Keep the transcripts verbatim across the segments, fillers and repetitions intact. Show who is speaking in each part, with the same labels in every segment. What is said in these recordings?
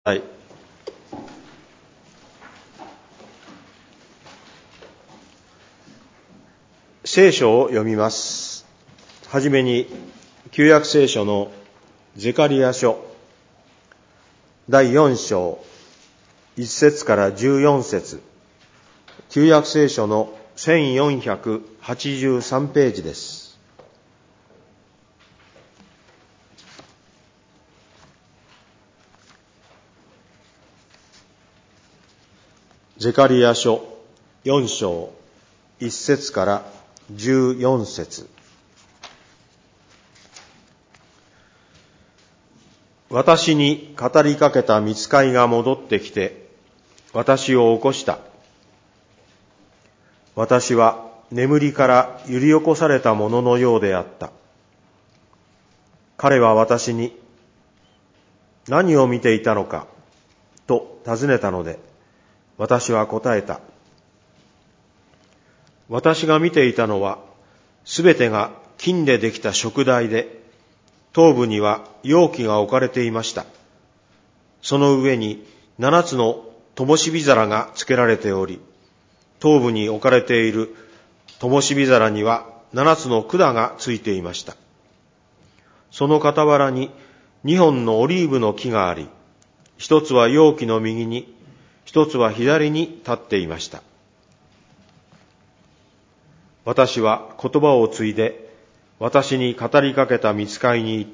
Speaker 1: はい。聖書を読みます。はじめに旧約聖書のゼカリヤ書だいよん章いち節からじゅうよん節、旧約聖書のせんよんひゃくはちじゅうさんページです。ゼカリヤ書よん章いち節からじゅうよん節。私に語りかけた御使いが戻ってきて、私を起こした。私は眠りから揺り起こされたもののようであった。彼は私に、何を見ていたのか、と尋ねたので、私は答えた。私が見ていたのは、すべてが金でできた燭台で、頭部には容器が置かれていました。その上に七つの灯火皿がつけられており、頭部に置かれている灯火皿には七つの管がついていました。その傍らに二本のオリーブの木があり、一つは容器の右に、一つは左に立っていました。私は言葉を継いで、私に語りかけた御使いに言った。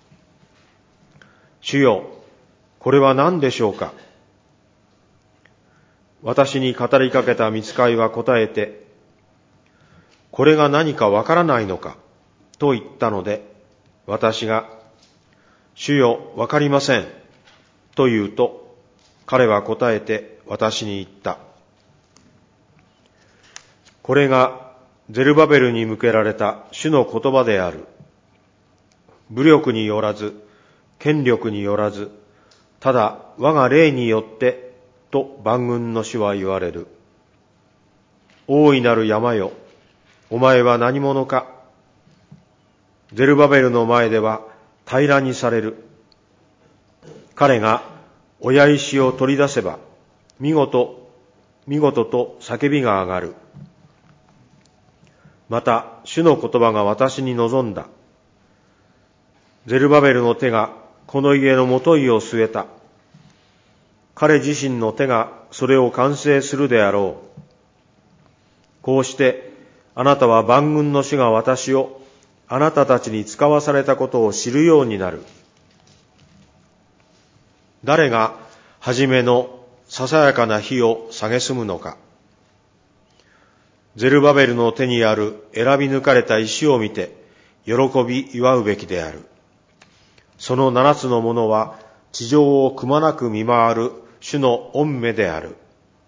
Speaker 1: 主よ、これは何でしょうか。私に語りかけた御使いは答えて、これが何かわからないのか、と言ったので、私が、主よ、わかりません、と言うと、彼は答えて私に言った。これがゼルバベルに向けられた主の言葉である。武力によらず、権力によらず、ただ我が霊によって、と万軍の主は言われる。大いなる山よ、お前は何者か。ゼルバベルの前では平らにされる。彼が親石を取り出せば、見事、見事と叫びが上がる。また、主の言葉が私に望んだ。ゼルバベルの手がこの家のもといを据えた。彼自身の手がそれを完成するであろう。こうして、あなたは万軍の主が私をあなたたちに使わされたことを知るようになる。誰が初めのささやかな火を蔑むのか。ゼルバベルの手にある選び抜かれた石を見て、喜び祝うべきである。その七つのものは、地上をくまなく見回る主の御目である。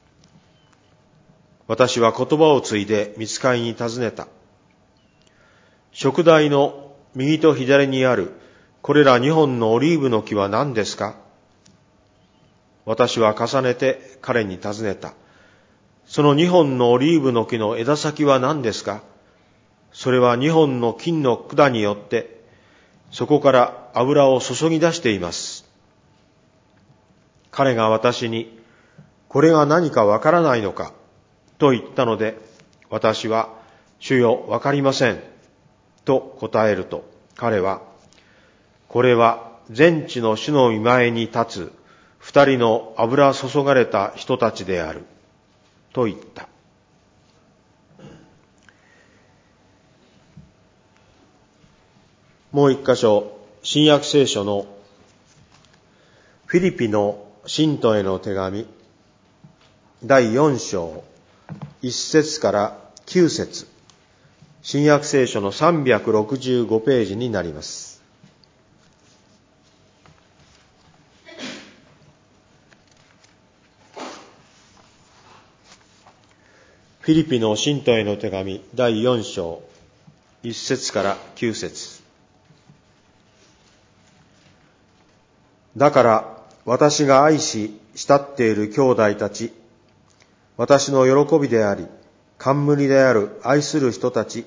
Speaker 1: 私は言葉を継いで御使いに尋ねた。燭台の右と左にある、これら二本のオリーブの木は何ですか。私は重ねて彼に尋ねた。その二本のオリーブの木の枝先は何ですか。それは二本の金の管によって、そこから油を注ぎ出しています。彼が私に、これが何かわからないのか、と言ったので、私は、主よ、わかりません、と答えると、彼は、これは全地の主の御前に立つ二人の油注がれた人たちである。と言った。もう一箇所、新約聖書のフィリピの信徒への手紙だいよん章いち節からきゅう節、新約聖書のさんびゃくろくじゅうごページになります。フィリピの信徒への手紙だいよん章いち節からきゅう節。だから私が愛し慕っている兄弟たち、私の喜びであり冠である愛する人たち、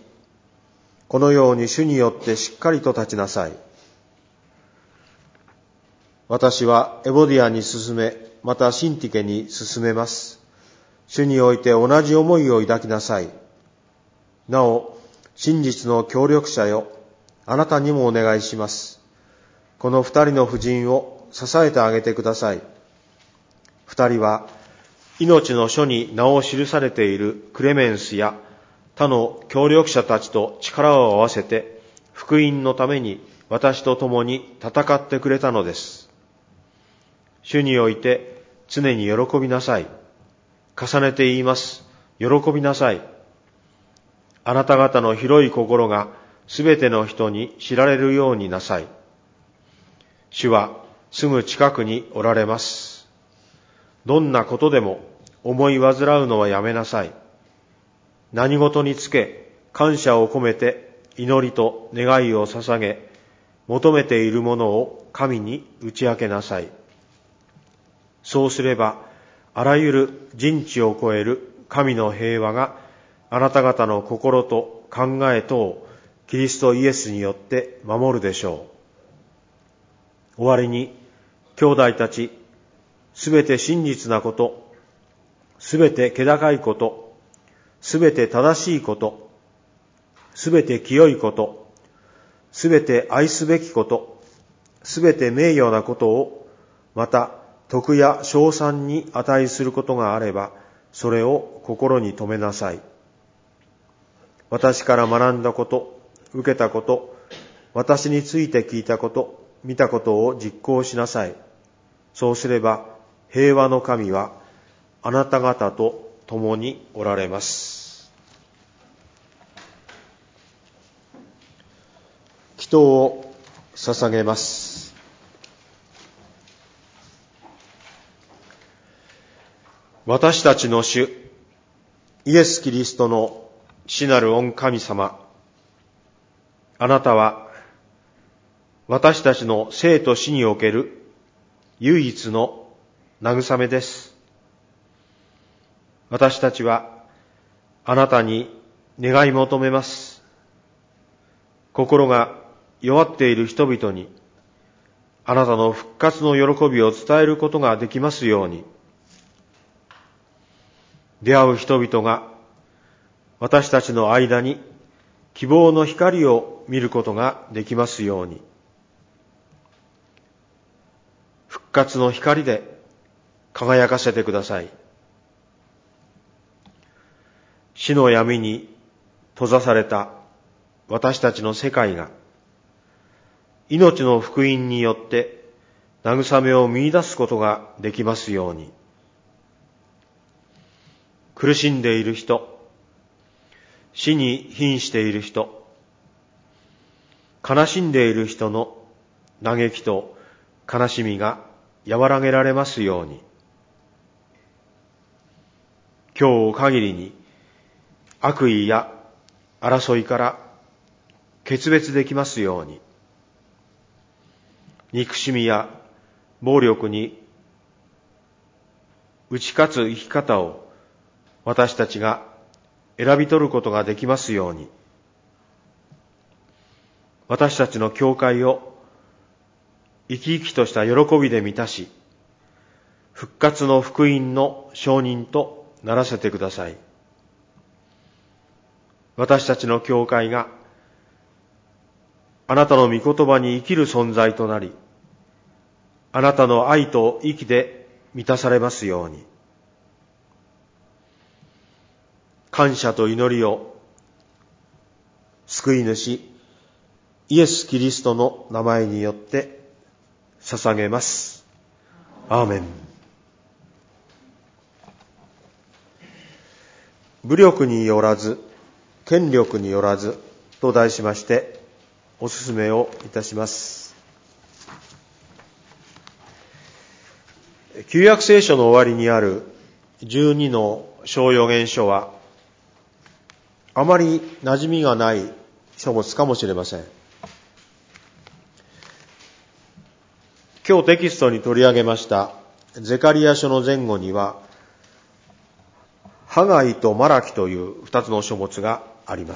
Speaker 1: このように主によってしっかりと立ちなさい。 私はエボディアに進め、またシンティケに進めます。主において同じ思いを抱きなさい。なお、真実の協力者よ、あなたにもお願いします。この二人の婦人を支えてあげてください。二人は、命の書に名を記されているクレメンスや他の協力者たちと力を合わせて、福音のために私と共に戦ってくれたのです。主において常に喜びなさい。重ねて言います。喜びなさい。あなた方の広い心がすべての人に知られるようになさい。主はすぐ近くにおられます。どんなことでも思い煩うのはやめなさい。何事につけ感謝を込めて祈りと願いを捧げ、求めているものを神に打ち明けなさい。そうすれば、あらゆる人知を超える神の平和があなた方の心と考えとをキリストイエスによって守るでしょう。終わりに、兄弟たち、すべて真実なこと、すべて気高いこと、すべて正しいこと、すべて清いこと、すべて愛すべきこと、すべて名誉なことを、また徳や称賛に値することがあれば、それを心に留めなさい。私から学んだこと、受けたこと、私について聞いたこと、見たことを実行しなさい。そうすれば、平和の神はあなた方と共におられます。祈祷を捧げます。私たちの主、イエス・キリストの父なる御神様、あなたは私たちの生と死における唯一の慰めです。私たちはあなたに願い求めます。心が弱っている人々にあなたの復活の喜びを伝えることができますように、出会う人々が私たちの間に希望の光を見ることができますように、復活の光で輝かせてください。死の闇に閉ざされた私たちの世界が、命の福音によって慰めを見出すことができますように、苦しんでいる人、死に瀕している人、悲しんでいる人の嘆きと悲しみが和らげられますように、今日を限りに悪意や争いから決別できますように、憎しみや暴力に打ち勝つ生き方を私たちが選び取ることができますように、私たちの教会を生き生きとした喜びで満たし、復活の福音の証人とならせてください。私たちの教会があなたの御言葉に生きる存在となり、あなたの愛と息で満たされますように、感謝と祈りを救い主イエス・キリストの名前によって捧げます。アーメン。武力によらず権力によらずと題しましてお勧めをいたします。旧約聖書の終わりにあるじゅうにの小預言書はあまり馴染みがない書物かもしれません。今日テキストに取り上げましたゼカリヤ書の前後にはハガイとマラキという二つの書物があります。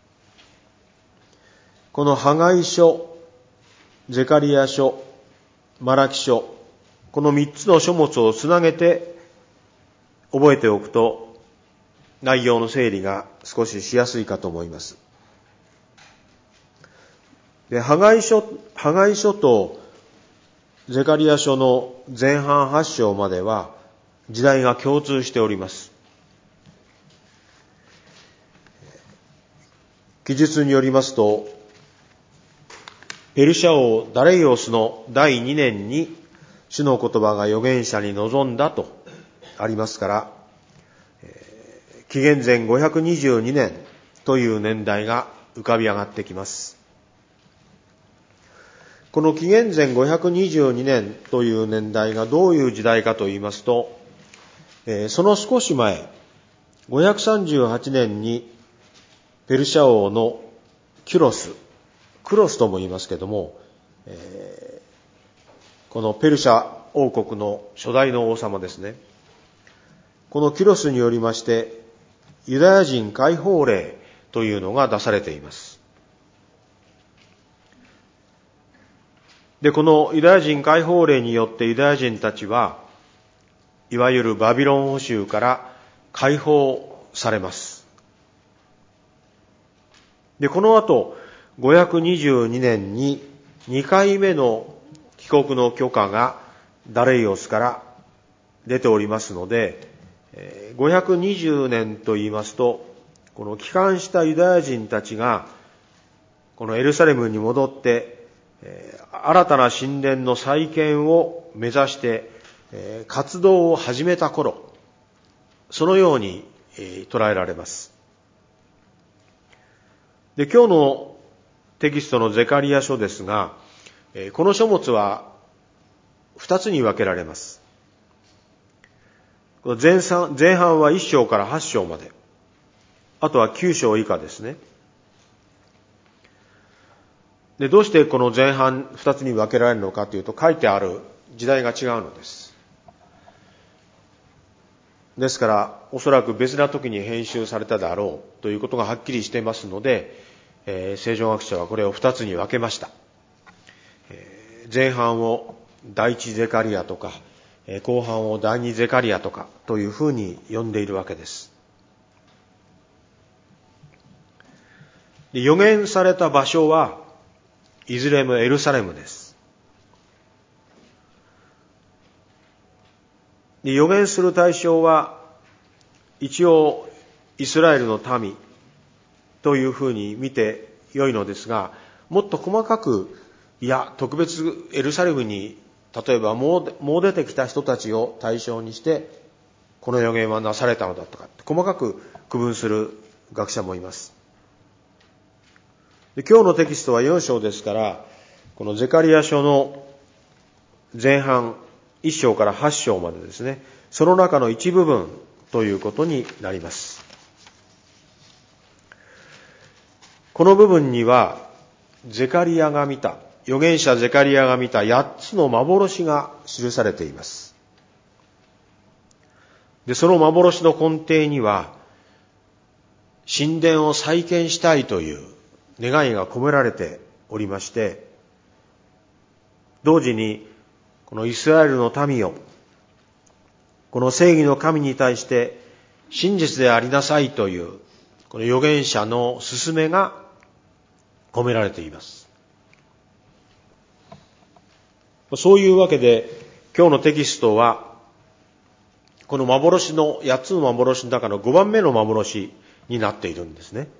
Speaker 1: このハガイ書、ゼカリヤ書、 マラキ書、この三つの書物をつなげて覚えておくと、内容の整理が少ししやすいかと思います。で、ハガイ書、ハガイ書とゼカリア書の前半八章までは時代が共通しております。記述によりますと、ペルシャ王ダレイオスのだいにねんに主の言葉が預言者に臨んだとありますから、紀元前ごひゃくにじゅうにねんという年代が浮かび上がってきます。この紀元前ごひゃくにじゅうにねんという年代がどういう時代かと言いますと、その少し前、ごひゃくさんじゅうはちねんにペルシャ王のキュロス、クロスとも言いますけども、えー、このペルシャ王国の初代の王様ですね。このキュロスによりまして、ユダヤ人解放令というのが出されています。で、このユダヤ人解放令によってユダヤ人たちは、いわゆるバビロン捕囚から解放されます。で、この後、ごひゃくにじゅうにねんににかいめの帰国の許可がダレイオスから出ておりますので、ごひゃくにじゅうねんと言いますと、この帰還したユダヤ人たちが、このエルサレムに戻って、新たな神殿の再建を目指して活動を始めた頃、そのように捉えられます。で、今日のテキストのゼカリア書ですが、この書物は二つに分けられます。前半、前半はいっ章からはち章まで。あとはきゅう章以下ですね。で、どうしてこの前半二つに分けられるのかというと、書いてある時代が違うのです。ですから、おそらく別な時に編集されたであろうということがはっきりしていますので、えー、聖書学者はこれを二つに分けました。えー、前半を第一ゼカリアとか、えー、後半を第二ゼカリアとかというふうに呼んでいるわけです。で、預言された場所はいずれもエルサレムです。で、預言する対象は一応イスラエルの民というふうに見て良いのですが、もっと細かく、いや、特別エルサレムに、例えばもう、もう出てきた人たちを対象にして、この預言はなされたのだとか、細かく区分する学者もいます。で、今日のテキストはよん章ですから、このゼカリア書の前半いっ章からはち章までですね、その中の一部分ということになります。この部分には、ゼカリアが見た、預言者ゼカリアが見たやっつの幻が記されています。で、その幻の根底には、神殿を再建したいという願いが込められておりまして、同時に、このイスラエルの民を、この正義の神に対して真実でありなさいという、この預言者の勧めが込められています。そういうわけで、今日のテキストは、この幻の、八つの幻の中の五番目の幻になっているんですね。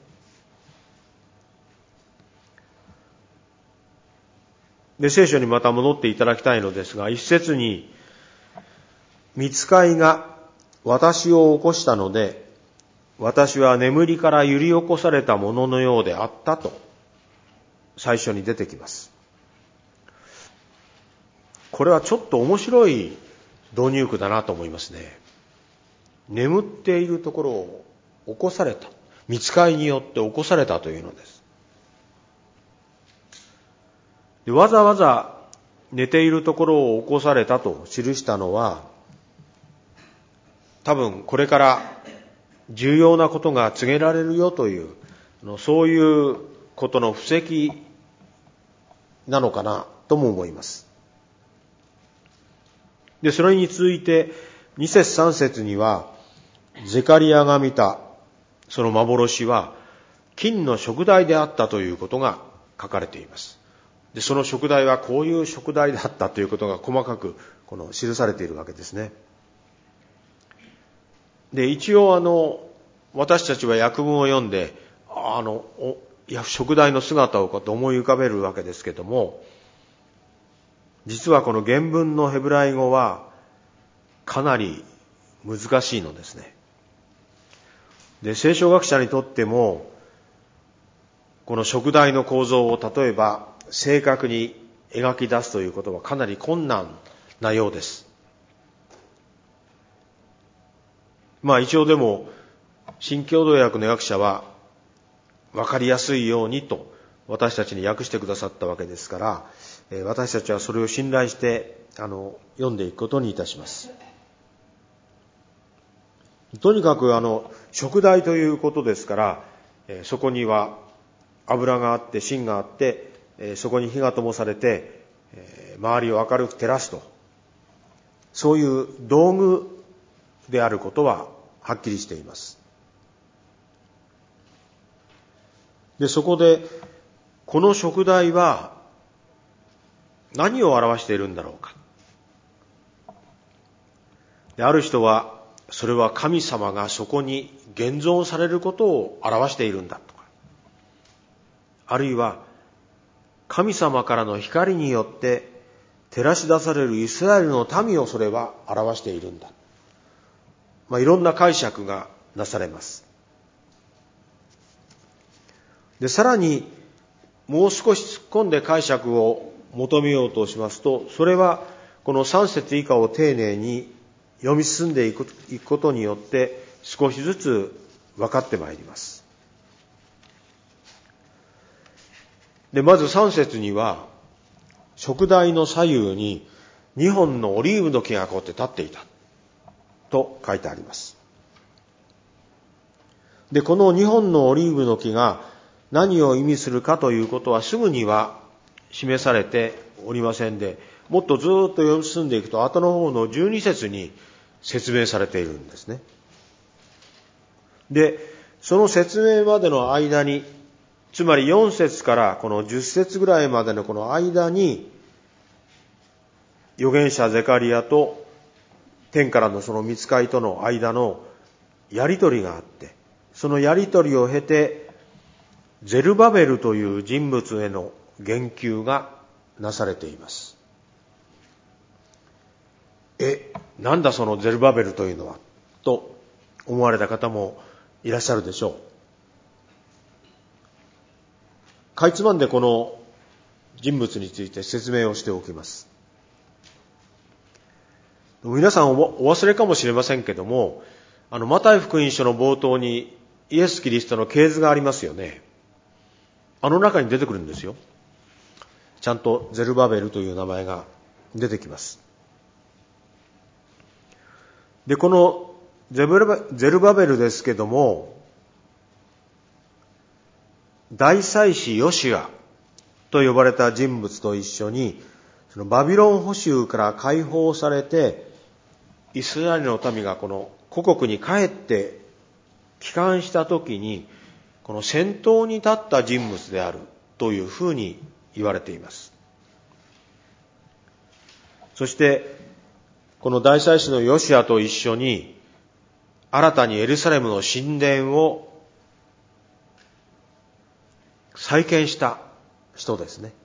Speaker 1: で、聖書にまた戻っていただきたいのですが、一節に、御使いが私を起こしたので、私は眠りから揺り起こされたもののようであったと、最初に出てきます。これはちょっと面白い導入句だなと思いますね。眠っているところを起こされた。御使いによって起こされたというのです。で、わざわざ寝ているところを起こされたと記したのは、多分これから重要なことが告げられるよという、そういうことの布石なのかなとも思います。 で、それに続いてに節さん節には、ゼカリアが見たその幻は金の燭台であったということが書かれています。で、その燭台はこういう燭台であったということが細かくこの記されているわけですね。で、一応あの私たちは訳文を読んで、あのいや燭台の姿をと思い浮かべるわけですけども、実はこの原文のヘブライ語はかなり難しいのですね。で、聖書学者にとってもこの燭台の構造を例えば正確に描き出すということはかなり困難なようです。まあ一応でも新共同訳の訳者は分かりやすいようにと私たちに訳してくださったわけですから、私たちはそれを信頼してあの読んでいくことにいたします。とにかくあの燭台ということですから、そこには油があって芯があって、そこに火が灯されて周りを明るく照らすと、そういう道具であることははっきりしています。で、そこでこの燭台は何を表しているんだろうか。で、ある人はそれは神様がそこに現存されることを表しているんだとか、あるいは神様からの光によって照らし出されるイスラエルの民をそれは表しているんだ。まあ、いろんな解釈がなされます。で、さらにもう少し突っ込んで解釈を求めようとしますと、それはこのさん節以下を丁寧に読み進んでいくことによって少しずつ分かってまいります。で、まずさん節には燭台の左右ににほんのオリーブの木がこうやって立っていたと書いてあります。で、このにほんのオリーブの木が何を意味するかということはすぐには示されておりませんで、もっとずっと読み進んでいくと後の方のじゅうに節に説明されているんですね。で、その説明までの間に、つまりよん節からこのじゅっ節ぐらいまでのこの間に、預言者ゼカリアと天からのその御使いとの間のやりとりがあって、そのやりとりを経てゼルバベルという人物への言及がなされています。え、なんだそのゼルバベルというのはと思われた方もいらっしゃるでしょう。かいつまんでこの人物について説明をしておきます。皆さんお忘れかもしれませんけども、あのマタイ福音書の冒頭にイエス・キリストの系図がありますよね。あの中に出てくるんですよ。ちゃんとゼルバベルという名前が出てきます。で、このゼルバベルですけども、大祭司ヨシアと呼ばれた人物と一緒に、そのバビロン捕囚から解放されて、イスラエルの民がこの故国に帰って帰還したときに、この先頭に立った人物であるというふうに言われています。そして、この大祭司のヨシアと一緒に、新たにエルサレムの神殿を再建した人ですね。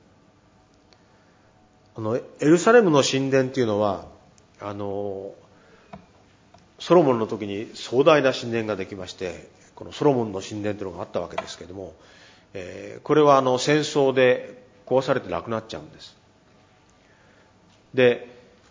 Speaker 1: あのエルサレムの神殿っていうのは、あのソロモンの時に壮大な神殿ができまして、このソロモンの神殿というのがあったわけですけれども、えー、これはあの戦争で壊されてなくなっちゃうんです。で、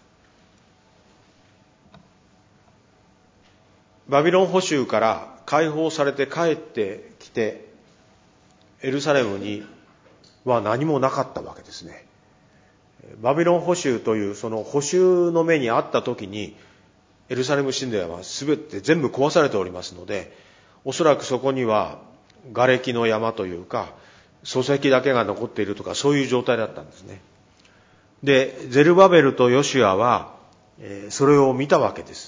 Speaker 1: バビロン捕囚から解放されて帰ってきて、エルサレムには何もなかったわけですね。バビロン捕囚というその捕囚の目にあった時に、エルサレム神殿はすべて全部壊されておりますので、おそらくそこには瓦礫の山というか、礎石だけが残っているとか、そういう状態だったんですね。で、ゼルバベルとヨシュアは、 えー、それを見たわけです。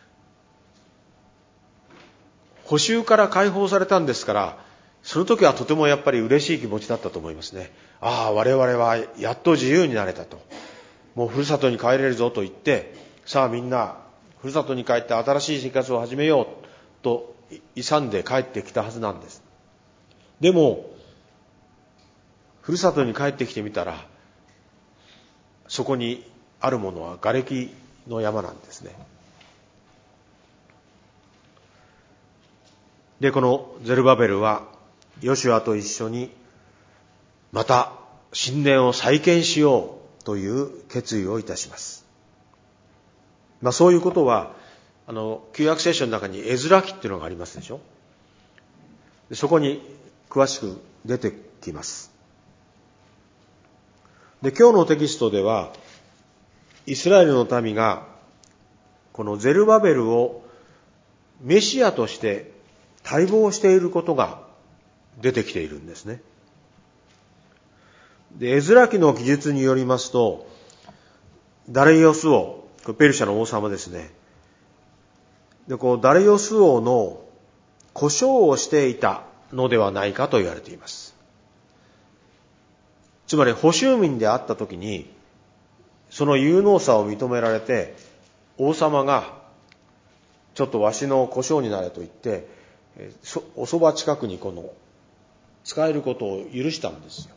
Speaker 1: 捕囚から解放されたんですから、その時はとてもやっぱり嬉しい気持ちだったと思いますね。ああ、我々はやっと自由になれたと。もうふるさとに帰れるぞと言って、さあみんなふるさとに帰って新しい生活を始めようと勇んで帰ってきたはずなんです。でも、ふるさとに帰ってきてみたら、そこにあるものは瓦礫の山なんですね。で、このゼルバベルはヨシュアと一緒にまた神殿を再建しようという決意をいたします。まあそういうことは、あの、旧約聖書の中にエズラ記っていうのがありますでしょ。でそこに詳しく出てきます。で、今日のテキストでは、イスラエルの民がこのゼルバベルをメシアとして待望していることが出てきているんですね。で、エズラ記の記述によりますと、ダレイオス王、ペルシャの王様ですね。で、こうダレイオス王の呼称をしていたのではないかと言われています。つまり捕囚民であったときに、その有能さを認められて、王様がちょっとわしの呼称になれと言って、おそば近くにこの使えることを許したんですよ。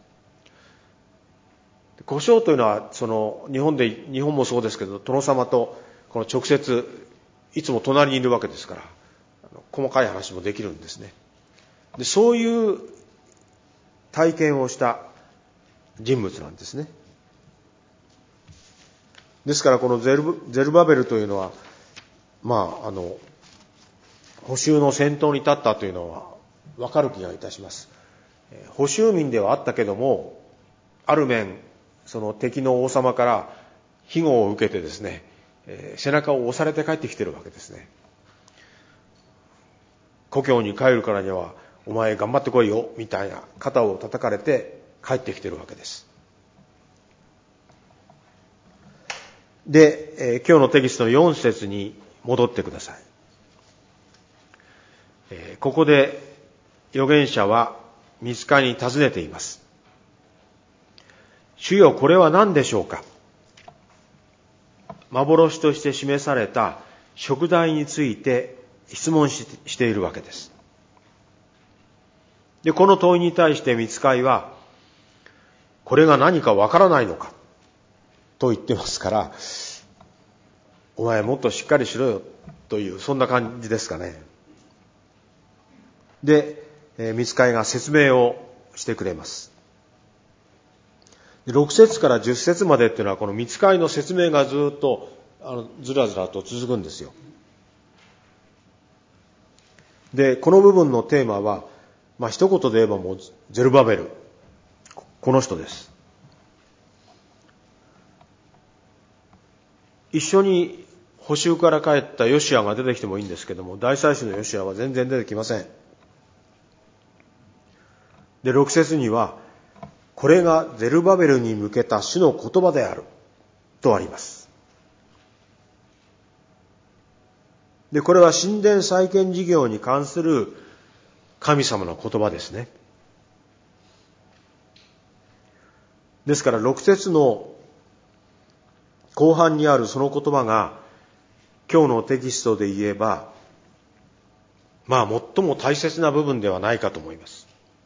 Speaker 1: 呼称というのは、その日本で、日本もそうですけど、殿様とこの直接いつも隣にいるわけですから、細かい話もできるんですね。で、そういう体験をした人物なんですね。ですからこのゼル、ゼルバベルというのは、まあ、あの、捕囚の先頭に立ったというのはわかる気がいたします。捕囚民ではあったけども、ある面、その敵の王様から庇護を受けてですね、えー、背中を押されて帰ってきてるわけですね。故郷に帰るからには、お前頑張ってこいよ、みたいな肩を叩かれて帰ってきてるわけです。で、えー、今日のテキストのよん節に戻ってください。えー、ここで預言者はミツカに尋ねています。主よ、これは何でしょうか。幻として示された食材について質問 し, しているわけです。で、この問いに対してミツカイは、これが何かわからないのかと言ってますから、お前もっとしっかりしろよという、そんな感じですかね。で、ミツカイが説明をしてくれます。ろく節からじゅっ節までっていうのは、このミツカイの説明がずっとあのずらずらと続くんですよ。で、この部分のテーマは、まあ一言で言えばもうゼルバベル、この人です。一緒に捕囚から帰ったヨシアが出てきてもいいんですけども、大祭司のヨシアは全然出てきません。で、ろく節には、これがゼルバベルに向けた主の言葉であるとあります。で、これは神殿再建事業に関する神様の言葉ですね。ですからろく節の後半にあるその言葉が今日のテキストで言えば、まあ最も大切な部分ではないかと思います。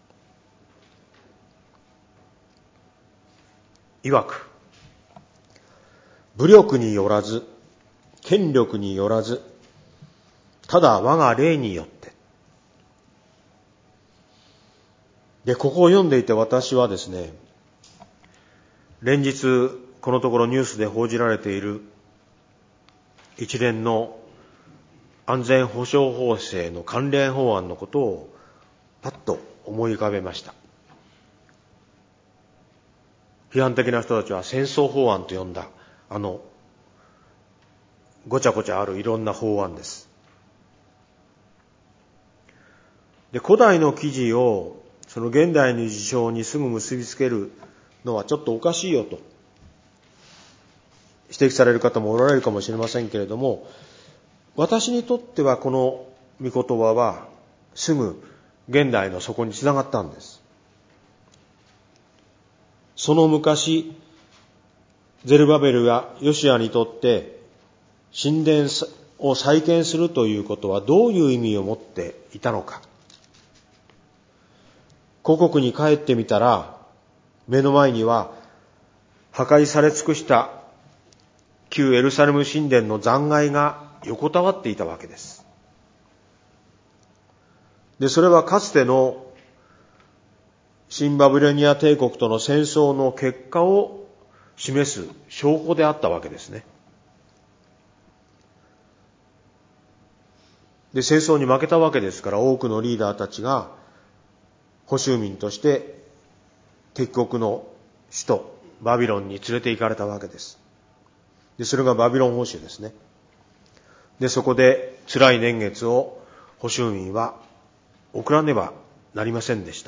Speaker 1: 曰く、武力によらず、権力によらず、ただ我が霊によって。で、ここを読んでいて私はですね、連日このところニュースで報じられている一連の安全保障法制の関連法案のことをパッと思い浮かべました。批判的な人たちは戦争法案と呼んだ、あの、ごちゃごちゃあるいろんな法案です。で、古代の記事をその現代の事象にすぐ結びつけるのはちょっとおかしいよと。 指摘される方もおられるかもしれませんけれども、私にとってはこの御言葉はすぐ現代の底につながったんです。その昔、ゼルバベルやヨシアにとって神殿を再建するということはどういう意味を持っていたのか。故国に帰ってみたら、目の前には破壊され尽くした旧エルサレム神殿の残骸が横たわっていたわけです。で、それはかつての新バビロニア帝国との戦争の結果を示す証拠であったわけですね。で、戦争に負けたわけですから、多くのリーダーたちが捕囚民として敵国の首都バビロンに連れて行かれたわけです。で、それがバビロン捕囚ですね。で、そこで辛い年月を捕囚民は送らねばなりませんでした。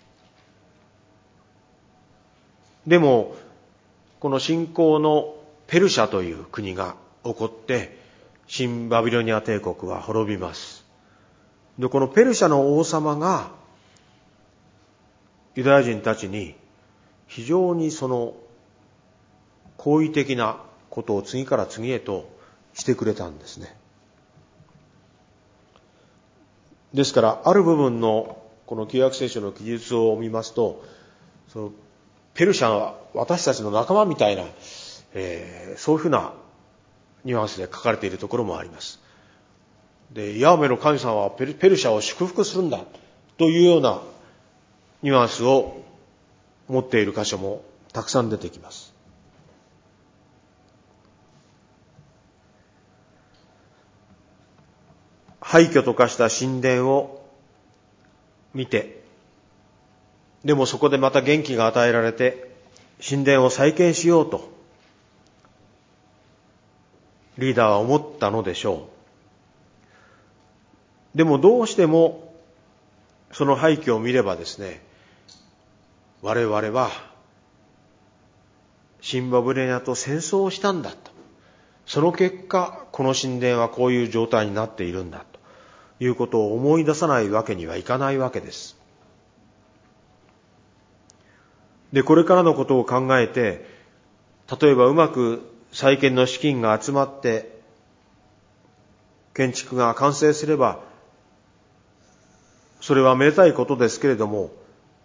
Speaker 1: でも、この新興のペルシャという国が起こって、新バビロニア帝国は滅びます。で、このペルシャの王様が、ユダヤ人たちに非常にその好意的なことを次から次へとしてくれたんですね。ですから、ある部分のこの旧約聖書の記述を見ますと、そのペルシャは私たちの仲間みたいな、えー、そういうふうなニュアンスで書かれているところもあります。で、ヤーメの神様はペル、ペルシャを祝福するんだというようなニュアンスを持っている箇所もたくさん出てきます。廃墟と化した神殿を見て、でもそこでまた元気が与えられて神殿を再建しようとリーダーは思ったのでしょう。でもどうしてもその廃墟を見ればですね、我々は新バビロニアと戦争をしたんだと、その結果この神殿はこういう状態になっているんだということを思い出さないわけにはいかないわけです。で、これからのことを考えて、例えばうまく再建の資金が集まって建築が完成すれば、それはめでたいことですけれども、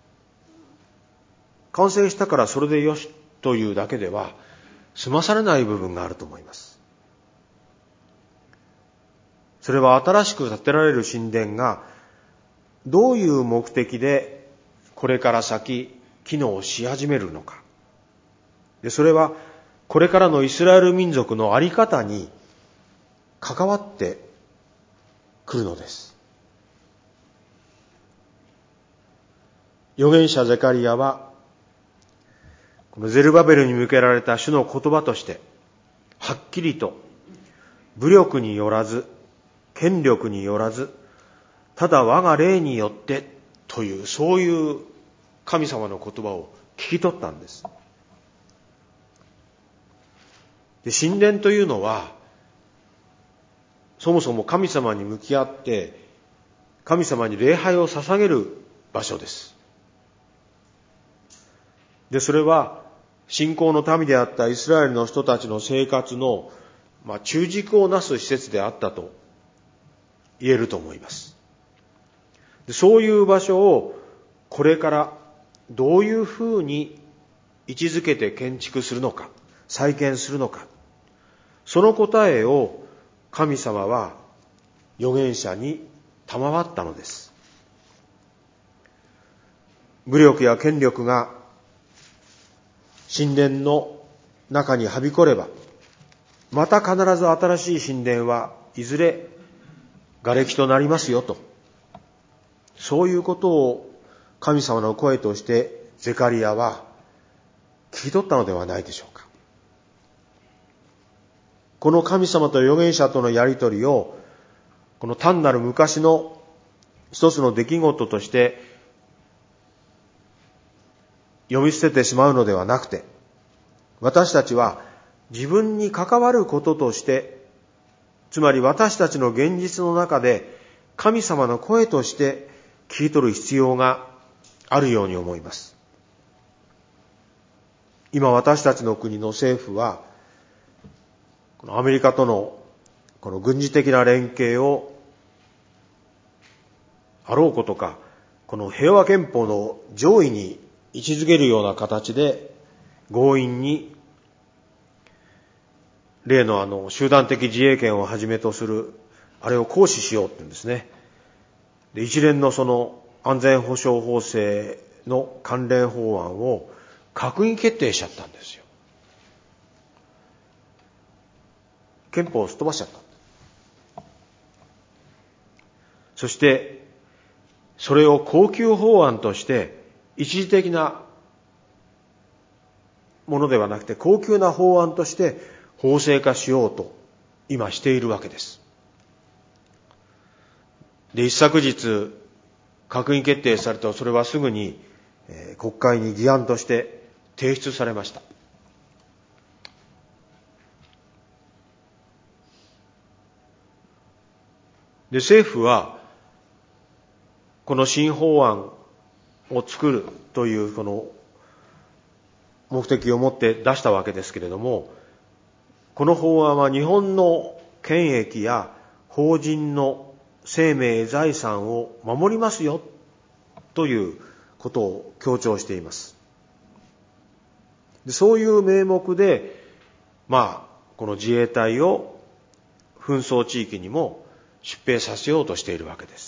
Speaker 1: 完成したからそれでよしというだけでは済まされない部分があると思います。それは新しく建てられる神殿がどういう目的でこれから先機能し始めるのか。で、それはこれからのイスラエル民族の在り方に関わってくるのです。預言者ゼカリアはこのゼルバベルに向けられた主の言葉としてはっきりと武力によらず権力によらずただ我が霊によってというそういう神様の言葉を聞き取ったんです。で、神殿というのはそもそも神様に向き合って神様に礼拝を捧げる場所です。で、それは信仰の民であったイスラエルの人たちの生活の、まあ、中軸をなす施設であったと言えると思います。で、そういう場所をこれからどういうふうに位置づけて建築するのか、再建するのか、その答えを神様は預言者に賜ったのです。武力や権力が神殿の中にはびこれば、また必ず新しい神殿はいずれ瓦礫となりますよと、そういうことを神様の声としてゼカリアは聞き取ったのではないでしょうか。この神様と預言者とのやりとりを、この単なる昔の一つの出来事として読み捨ててしまうのではなくて、私たちは自分に関わることとして、つまり私たちの現実の中で神様の声として聞き取る必要があるように思います。今私たちの国の政府は、このアメリカとのこの軍事的な連携をあろうことか、この平和憲法の上位に位置づけるような形で強引に例のあの集団的自衛権をはじめとするあれを行使しようって言うんですね。で、一連のその安全保障法制の関連法案を閣議決定しちゃったんですよ。憲法をすっ飛ばしちゃった。そしてそれを恒久法案として一時的なものではなくて恒久な法案として法制化しようと今しているわけです。で、一昨日閣議決定されたそれはすぐに、えー、国会に議案として提出されました。で、政府はこの新法案を作るというこの目的を持って出したわけですけれども、この法案は日本の権益や法人の生命財産を守りますよということを強調しています。で、そういう名目で、まあこの自衛隊を紛争地域にも出兵させようとしているわけです。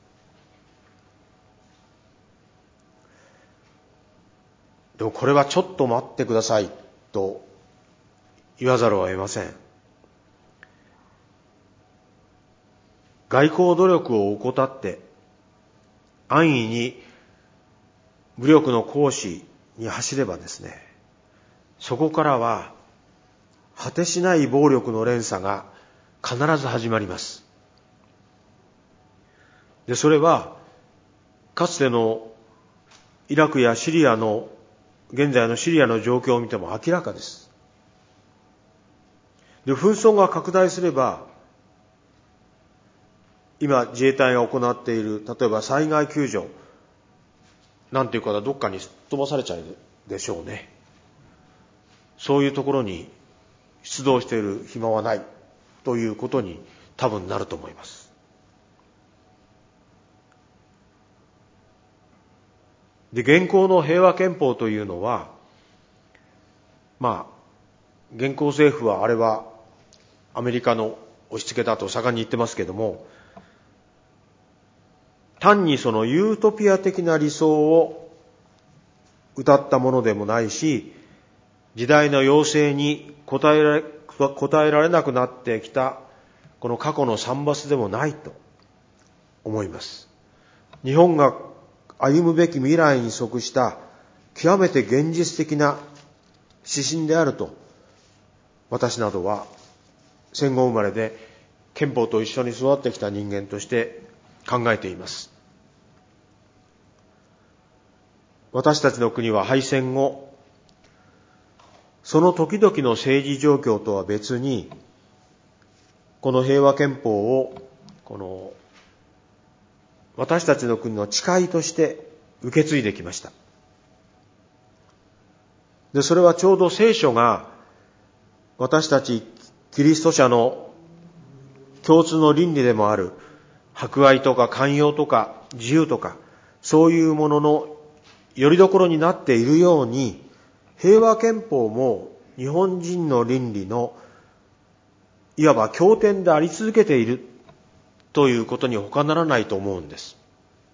Speaker 1: でもこれはちょっと待ってくださいと言わざるを得ません。外交努力を怠って安易に武力の行使に走ればですね、そこからは果てしない暴力の連鎖が必ず始まります。で、それはかつてのイラクやシリアの現在のシリアの状況を見ても明らかです。で、紛争が拡大すれば、今自衛隊が行っている、例えば災害救助なんていう方どっかにすっ飛ばされちゃうでしょうね。そういうところに出動している暇はないということに多分なると思います。で、現行の平和憲法というのは、まあ現行政府はあれはアメリカの押し付けだと盛んに言ってますけれども、単にそのユートピア的な理想を歌ったものでもないし、時代の要請に応えられ、応えられなくなってきたこの過去の産物でもないと思います。日本が歩むべき未来に即した極めて現実的な指針であると、私などは戦後生まれで憲法と一緒に育ってきた人間として考えています。私たちの国は敗戦後、その時々の政治状況とは別に、この平和憲法をこの私たちの国の誓いとして受け継いできました。で、それはちょうど聖書が私たちキリスト者の共通の倫理でもある博愛とか寛容とか自由とか、そういうものの拠り所になっているように、平和憲法も日本人の倫理のいわば経典であり続けているということに他ならないと思うんです。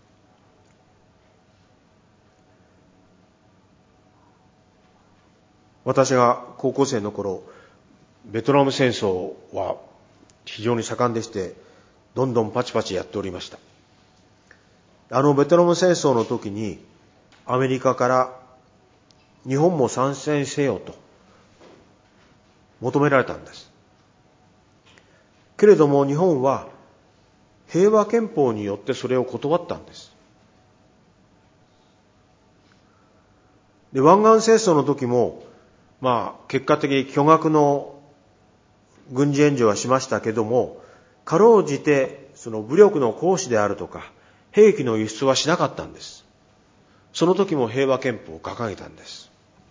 Speaker 1: 私が高校生の頃、ベトナム戦争は非常に盛んでして、どんどんパチパチやっておりました。あのベトナム戦争の時にアメリカから日本も参戦せよと求められたんです。けれども日本は平和憲法によってそれを断ったんです。で、湾岸戦争の時もまあ結果的に巨額の軍事援助はしましたけども、かろうじてその武力の行使であるとか兵器の輸出はしなかったんです。その時も平和憲法を掲げたんです。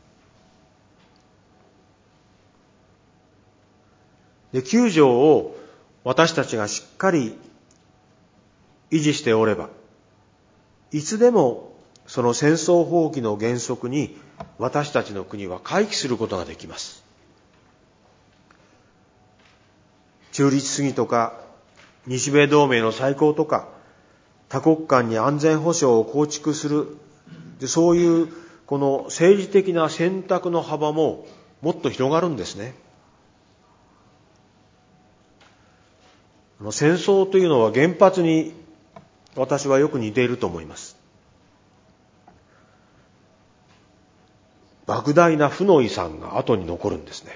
Speaker 1: で、きゅう条を私たちがしっかり維持しておれば、いつでもその戦争放棄の原則に私たちの国は回帰することができます。中立主義とか日米同盟の再考とか多国間に安全保障を構築する、でそういうこの政治的な選択の幅ももっと広がるんですね。戦争というのは原発に私はよく似ていると思います。莫大な負の遺産が後に残るんですね。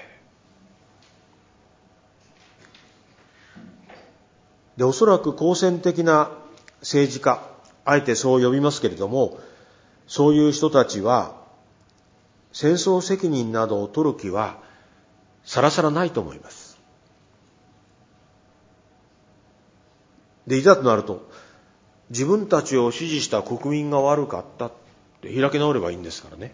Speaker 1: で、おそらく好戦的な政治家、あえてそう呼びますけれども、そういう人たちは戦争責任などを取る気はさらさらないと思います。で、いざとなると、自分たちを支持した国民が悪かったって開き直ればいいんですからね。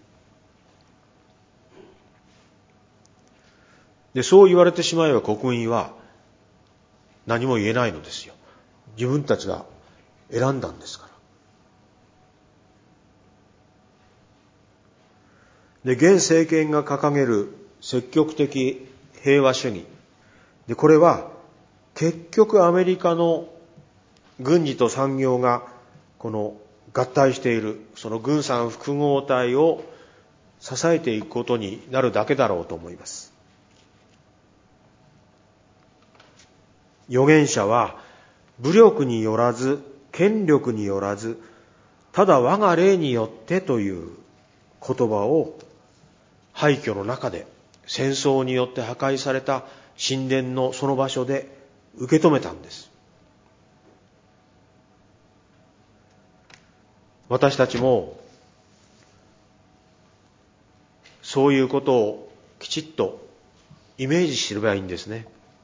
Speaker 1: で、そう言われてしまえば国民は何も言えないのですよ。自分たちが選んだんですから。で、現政権が掲げる積極的平和主義。で、これは結局アメリカの軍事と産業がこの合体しているその軍産複合体を支えていくことになるだけだろうと思います。預言者は武力によらず権力によらずただ我が霊によってという言葉を廃墟の中で戦争によって破壊された神殿のその場所で受け止めたんです。私たちもそういうことをきちっとイメージすればいいんですね。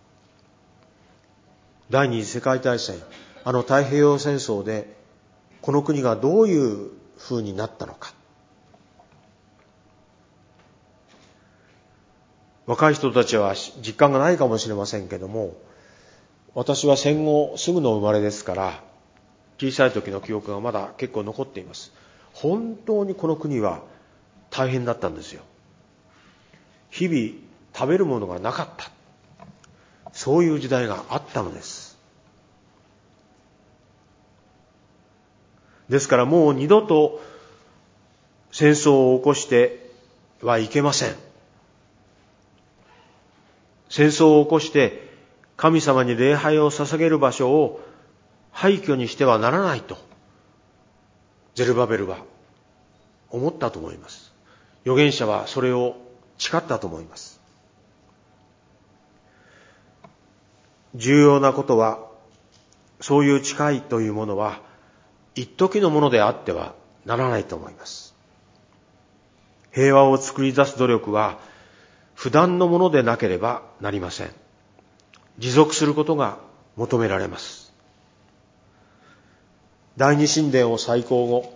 Speaker 1: 第二次世界大戦、あの太平洋戦争でこの国がどういう風になったのか。若い人たちは実感がないかもしれませんけども、私は戦後すぐの生まれですから小さい時の記憶がまだ結構残っています。本当にこの国は大変だったんですよ。日々食べるものがなかった、そういう時代があったのです。ですからもう二度と戦争を起こしてはいけません。戦争を起こして神様に礼拝を捧げる場所を廃墟にしてはならないとゼルバベルは思ったと思います。預言者はそれを誓ったと思います。重要なことは、そういう誓いというものは一時のものであってはならないと思います。平和を作り出す努力は不断のものでなければなりません。持続することが求められます。第二神殿を再興後、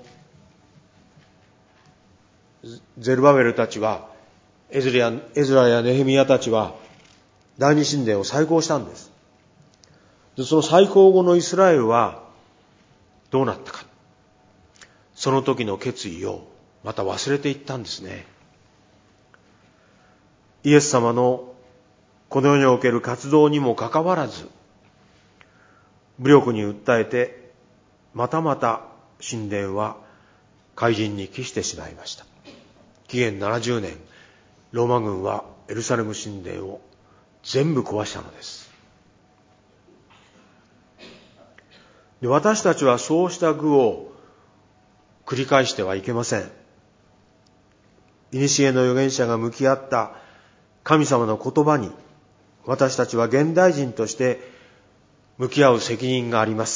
Speaker 1: ゼルバベルたちは、エズラや、エズラやネヘミヤたちは第二神殿を再興したんです。で、その再興後のイスラエルはどうなったか。その時の決意をまた忘れていったんですね。イエス様のこの世における活動にもかかわらず、武力に訴えて、またまた神殿は壊人に帰してしまいました。紀元ななじゅうねん、ローマ軍はエルサレム神殿を全部壊したのです。で、私たちはそうした愚を繰り返してはいけません。古の預言者が向き合った神様の言葉に、私たちは現代人として向き合う責任があります。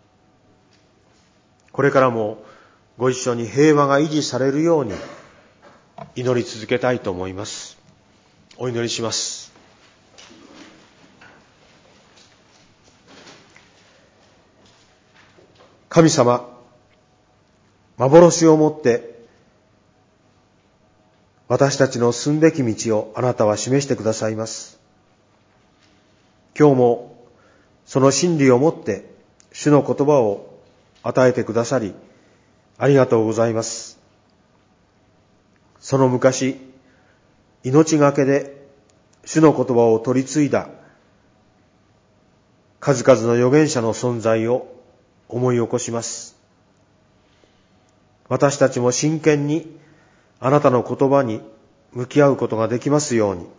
Speaker 1: これからもご一緒に平和が維持されるように祈り続けたいと思います。お祈りします。神様、幻をもって私たちの進むべき道をあなたは示してくださいます。今日もその真理をもって主の言葉を与えてくださりありがとうございます。その昔、命がけで主の言葉を取り継いだ数々の預言者の存在を思い起こします。私たちも真剣にあなたの言葉に向き合うことができますように、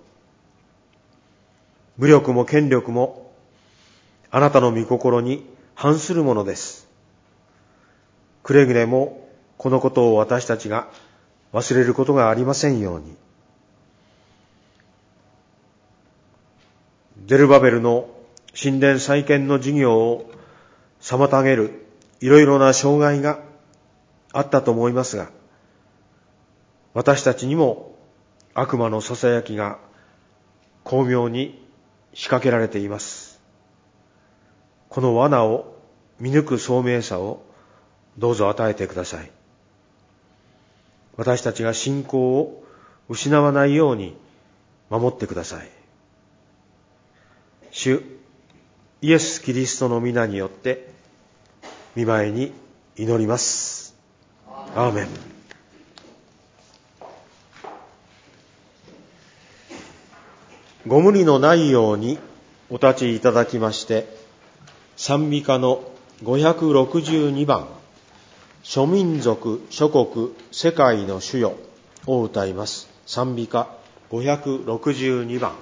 Speaker 1: 武力も権力もあなたの御心に反するものです。くれぐれもこのことを私たちが忘れることがありませんように。ゼルバベルの神殿再建の事業を妨げるいろいろな障害があったと思いますが、私たちにも悪魔のささやきが巧妙に仕掛けられています。この罠を見抜く聡明さをどうぞ与えてください。私たちが信仰を失わないように守ってください。主イエス・キリストの皆によって御前に祈ります。アーメン。ご無理のないようにお立ちいただきまして、賛美歌のごひゃくろくじゅうにばん、諸民族諸国世界の主よを歌います。賛美歌ごひゃくろくじゅうにばん。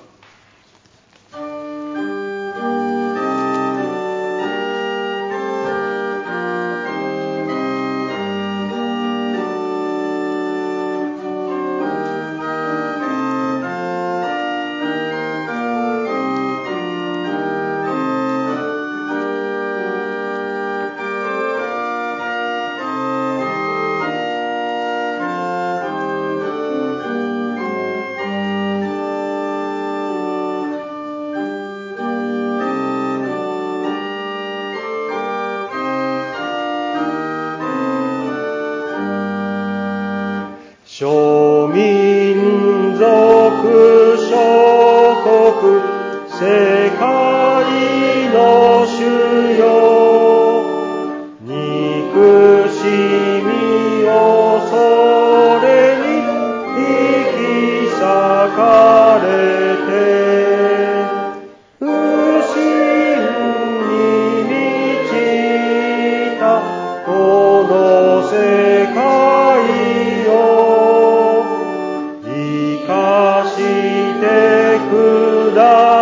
Speaker 2: 諸民族諸国世界の主よ、憎しみ恐れに引き裂かれて、不信に満ちたこの世界を生かしてくだ